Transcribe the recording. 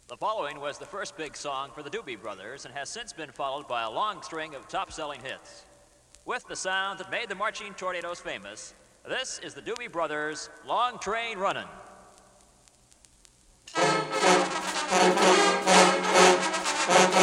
The following was the first big song for the Doobie Brothers and has since been followed by a long string of top-selling hits. With the sound that made the Marching Tornadoes famous, this is the Doobie Brothers' Long Train Runnin'. Thank you.